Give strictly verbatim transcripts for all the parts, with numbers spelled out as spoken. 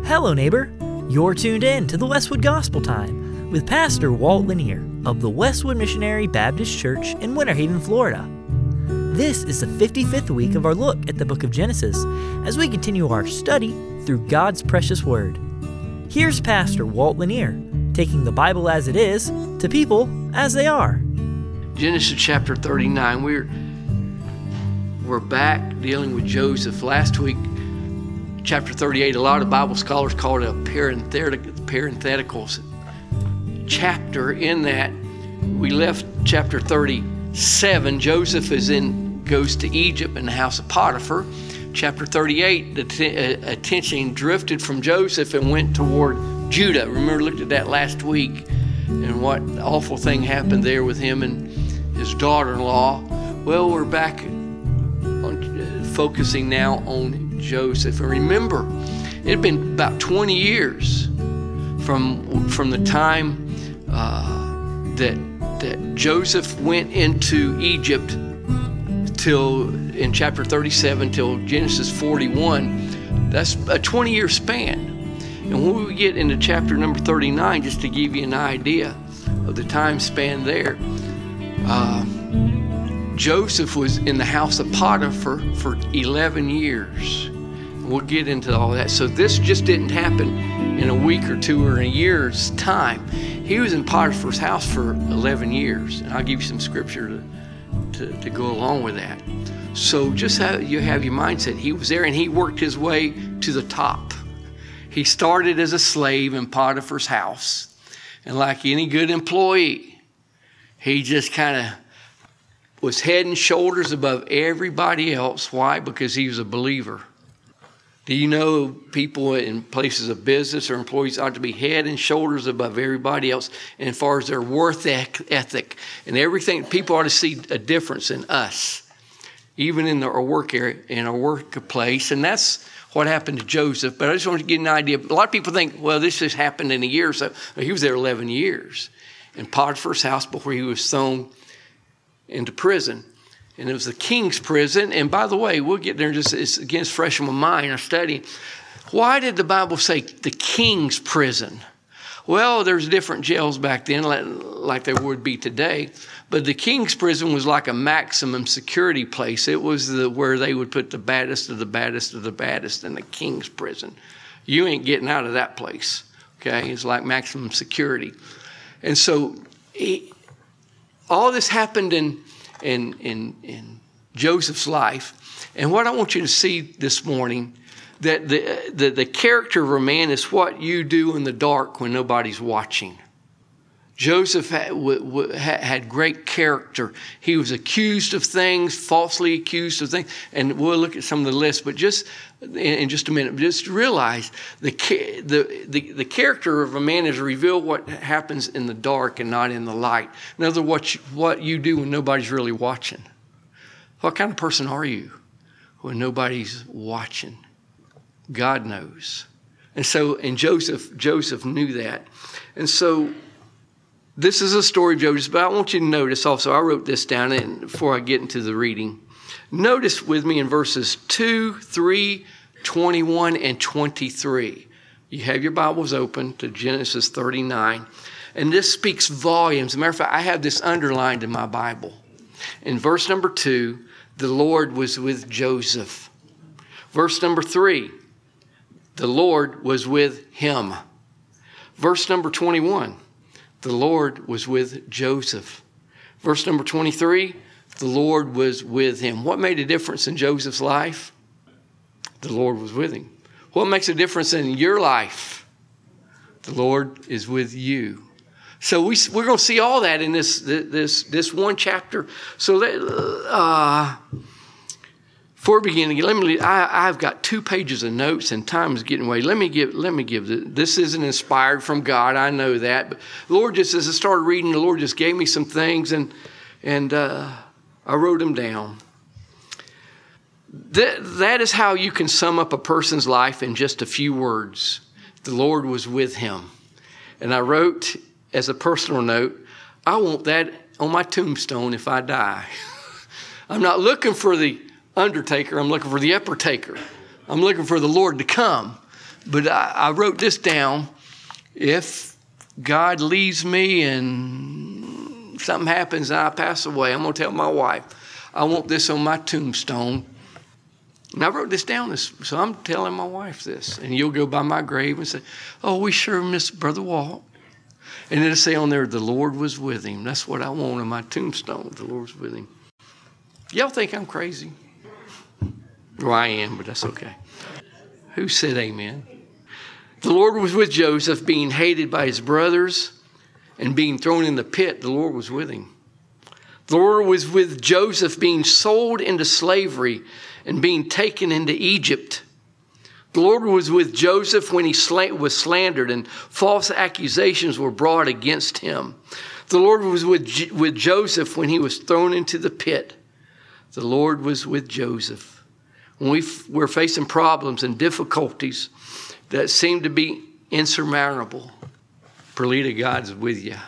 Hello, neighbor. You're tuned in to the Westwood Gospel Time with Pastor Walt Lanier of the Westwood Missionary Baptist Church in Winter Haven, Florida. This is the fifty-fifth week of our look at the book of Genesis as we continue our study through God's precious Word. Here's Pastor Walt Lanier taking the Bible as it is to people as they are. Genesis chapter thirty-nine. We're we're back dealing with Joseph. Last week, chapter thirty-eight, a lot of Bible scholars call it a parenthetical, parenthetical chapter. In that, we left chapter thirty-seven. Joseph is in goes to Egypt in the house of Potiphar. Chapter thirty-eight, the t- uh, attention drifted from Joseph and went toward Judah. Remember, looked at that last week and what awful thing happened there with him and his daughter-in-law. Well, we're back on, uh, focusing now on Joseph. And remember, it had been about twenty years from from the time uh, that that Joseph went into Egypt till in chapter thirty-seven till Genesis forty-one. That's a twenty-year span. And when we get into chapter number thirty-nine, just to give you an idea of the time span there, uh, Joseph was in the house of Potiphar for eleven years. We'll get into all that. So this just didn't happen in a week or two or in a year's time. He was in Potiphar's house for eleven years. And I'll give you some scripture to, to, to go along with that. So just have you have your mindset. He was there and he worked his way to the top. He started as a slave in Potiphar's house. And like any good employee, he just kind of was head and shoulders above everybody else. Why? Because he was a believer. Do you know people in places of business or employees ought to be head and shoulders above everybody else and as far as their worth ethic and everything? People ought to see a difference in us, even in our work area, in our workplace. And that's what happened to Joseph. But I just want to get an idea. A lot of people think, well, this just happened in a year or so. He was there eleven years in Potiphar's house before he was thrown into prison. And it was the king's prison. And by the way, we'll get there just it's, again, it's fresh in my mind. I'm studying. Why did the Bible say the king's prison? Well, there's different jails back then, like, like there would be today. But the king's prison was like a maximum security place. It was the where they would put the baddest of the baddest of the baddest in the king's prison. You ain't getting out of that place. Okay, it's like maximum security. And so he, all this happened in In, in, in Joseph's life. And what I want you to see this morning, that the, the, the character of a man is what you do in the dark when nobody's watching. Joseph had, w- w- had great character. He was accused of things, falsely accused of things. And we'll look at some of the lists, but just in just a minute, just realize the, the, the, the character of a man is revealed what happens in the dark and not in the light. In other words, what you, what you do when nobody's really watching. What kind of person are you when nobody's watching? God knows. And so, and Joseph, Joseph knew that. And so, this is a story of Joseph, but I want you to notice also, I wrote this down and before I get into the reading. Notice with me in verses two, three, twenty-one, and twenty-three. You have your Bibles open to Genesis thirty-nine. And this speaks volumes. As a matter of fact, I have this underlined in my Bible. In verse number two, the Lord was with Joseph. Verse number three, the Lord was with him. Verse number twenty-one. The Lord was with Joseph. Verse number twenty-three, the Lord was with him. What made a difference in Joseph's life? The Lord was with him. What makes a difference in your life? The Lord is with you. So we, we're going to see all that in this this this one chapter. So let, uh, before beginning, let me. I, I've got two pages of notes, and time is getting away. Let me give. Let me give. The, this isn't inspired from God. I know that, but the Lord just as I started reading, the Lord just gave me some things, and and uh, I wrote them down. That that is how you can sum up a person's life in just a few words. The Lord was with him, and I wrote as a personal note, I want that on my tombstone if I die. I'm not looking for the undertaker. I'm looking for the uppertaker. I'm looking for the Lord to come. But I, I wrote this down. If God leaves me and something happens and I pass away, I'm going to tell my wife, I want this on my tombstone. And I wrote this down, so I'm telling my wife this. And you'll go by my grave and say, oh, we sure miss Brother Walt. And it'll say on there, the Lord was with him. That's what I want on my tombstone, the Lord was with him. Y'all think I'm crazy? Well, I am, but that's okay. Who said amen? The Lord was with Joseph, being hated by his brothers and being thrown in the pit. The Lord was with him. The Lord was with Joseph, being sold into slavery and being taken into Egypt. The Lord was with Joseph when he was slandered and false accusations were brought against him. The Lord was with, with Joseph when he was thrown into the pit. The Lord was with Joseph. When we f- we're facing problems and difficulties that seem to be insurmountable, Perlita, God's with you.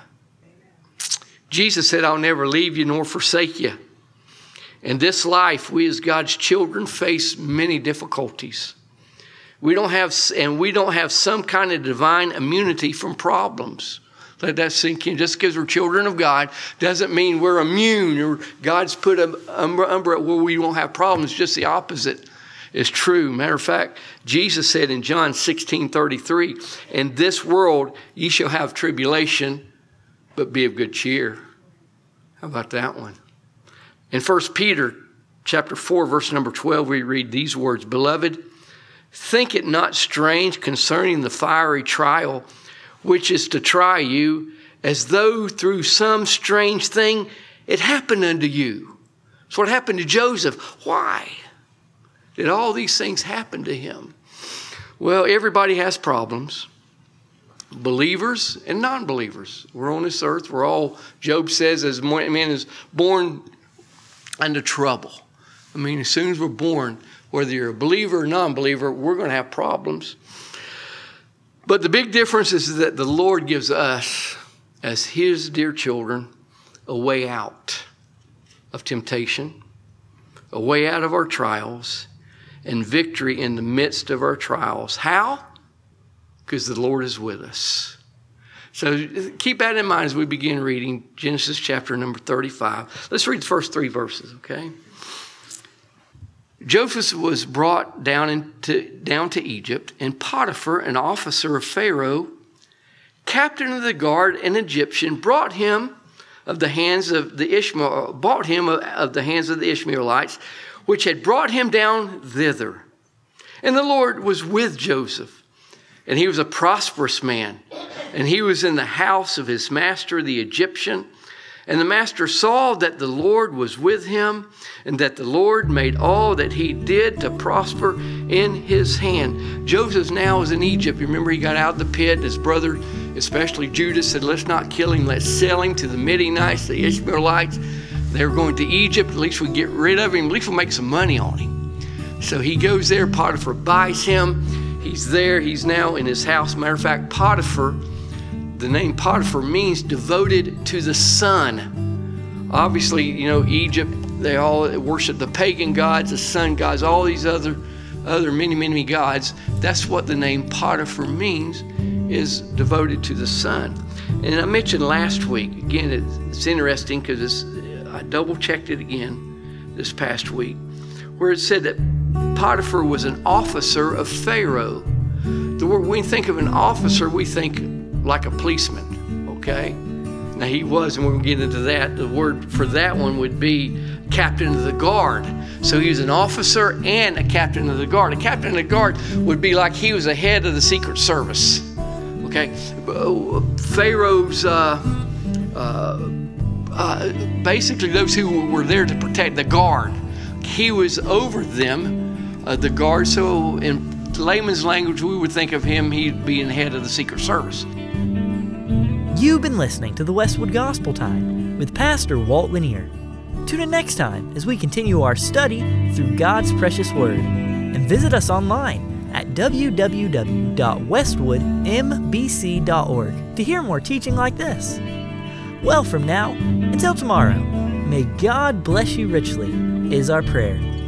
Jesus said, I'll never leave you nor forsake you. In this life, we as God's children face many difficulties. We don't have, and we don't have some kind of divine immunity from problems. Let that sink in. Just because we're children of God doesn't mean we're immune or God's put an umbrella where we won't have problems. Just the opposite is true. Matter of fact, Jesus said in John sixteen thirty-three, in this world ye shall have tribulation, but be of good cheer. How about that one? In First Peter chapter four, verse number twelve, we read these words, Beloved, think it not strange concerning the fiery trial, which is to try you, as though through some strange thing it happened unto you. That's what happened to Joseph. Why did all these things happen to him? Well, everybody has problems. Believers and non-believers. We're on this earth. We're all, Job says, as man is born into trouble. I mean, as soon as we're born, whether you're a believer or non-believer, we're going to have problems. But the big difference is that the Lord gives us, as his dear children, a way out of temptation, a way out of our trials, and victory in the midst of our trials. How? Because the Lord is with us. So keep that in mind as we begin reading Genesis chapter number thirty-five. Let's read the first three verses, okay? Joseph was brought down, into, down to Egypt, and Potiphar, an officer of Pharaoh, captain of the guard, an Egyptian, brought him of the hands of the Ishmael, bought him of the hands of the Ishmaelites, which had brought him down thither. And the Lord was with Joseph, and he was a prosperous man, and he was in the house of his master, the Egyptian. And the master saw that the Lord was with him, and that the Lord made all that he did to prosper in his hand. Joseph now is in Egypt. You remember he got out of the pit. His brother, especially Judas, said, let's not kill him. Let's sell him to the Midianites, the Ishmaelites. They were going to Egypt. At least we get rid of him. At least we'll make some money on him. So he goes there. Potiphar buys him. He's there. He's now in his house. Matter of fact, Potiphar, the name Potiphar means devoted to the sun. Obviously, you know, Egypt, they all worship the pagan gods, the sun gods, all these other, other many, many gods. That's what the name Potiphar means, is devoted to the sun. And I mentioned last week, again, it's, it's interesting because I double checked it again this past week, where it said that Potiphar was an officer of Pharaoh. The word, when we think of an officer, we think like a policeman, okay? Now he was, and we're going to get into that. The word for that one would be captain of the guard. So he was an officer and a captain of the guard. A captain of the guard would be like he was a head of the Secret Service, okay? Pharaoh's, uh, uh, uh, basically those who were there to protect the guard. He was over them, uh, the guard. So in layman's language, we would think of him, he'd be in the head of the Secret Service. You've been listening to the Westwood Gospel Time with Pastor Walt Lanier. Tune in next time as we continue our study through God's precious Word. And visit us online at w w w dot westwood m b c dot org to hear more teaching like this. Well, from now until tomorrow, may God bless you richly is our prayer.